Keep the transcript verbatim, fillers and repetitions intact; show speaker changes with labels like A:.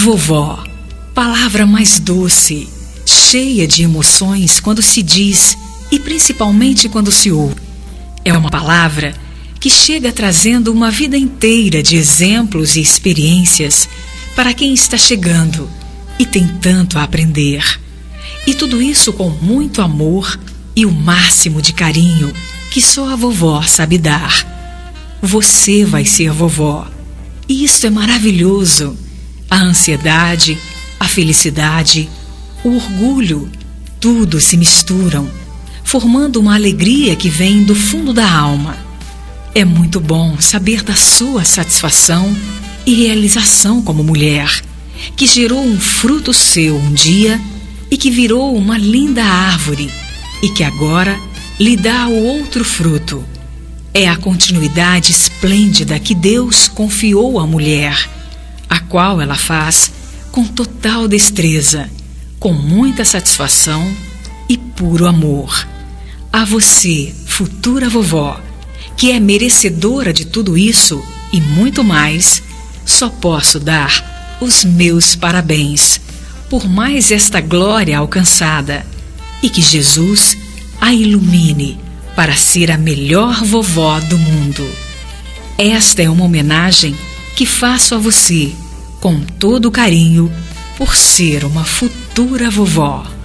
A: Vovó, palavra mais doce, cheia de emoções quando se diz e principalmente quando se ouve. É uma palavra que chega trazendo uma vida inteira de exemplos e experiências para quem está chegando e tem tanto a aprender. E tudo isso com muito amor e o máximo de carinho que só a vovó sabe dar. Você vai ser vovó. E isso é maravilhoso. A ansiedade, a felicidade, o orgulho, tudo se misturam, formando uma alegria que vem do fundo da alma. É muito bom saber da sua satisfação e realização como mulher, que gerou um fruto seu um dia e que virou uma linda árvore e que agora lhe dá o outro fruto. É a continuidade esplêndida que Deus confiou à mulher, a qual ela faz com total destreza, com muita satisfação e puro amor. A você, futura vovó, que é merecedora de tudo isso e muito mais, só posso dar os meus parabéns por mais esta glória alcançada e que Jesus a ilumine para ser a melhor vovó do mundo. Esta é uma homenagem que faço a você com todo carinho por ser uma futura vovó.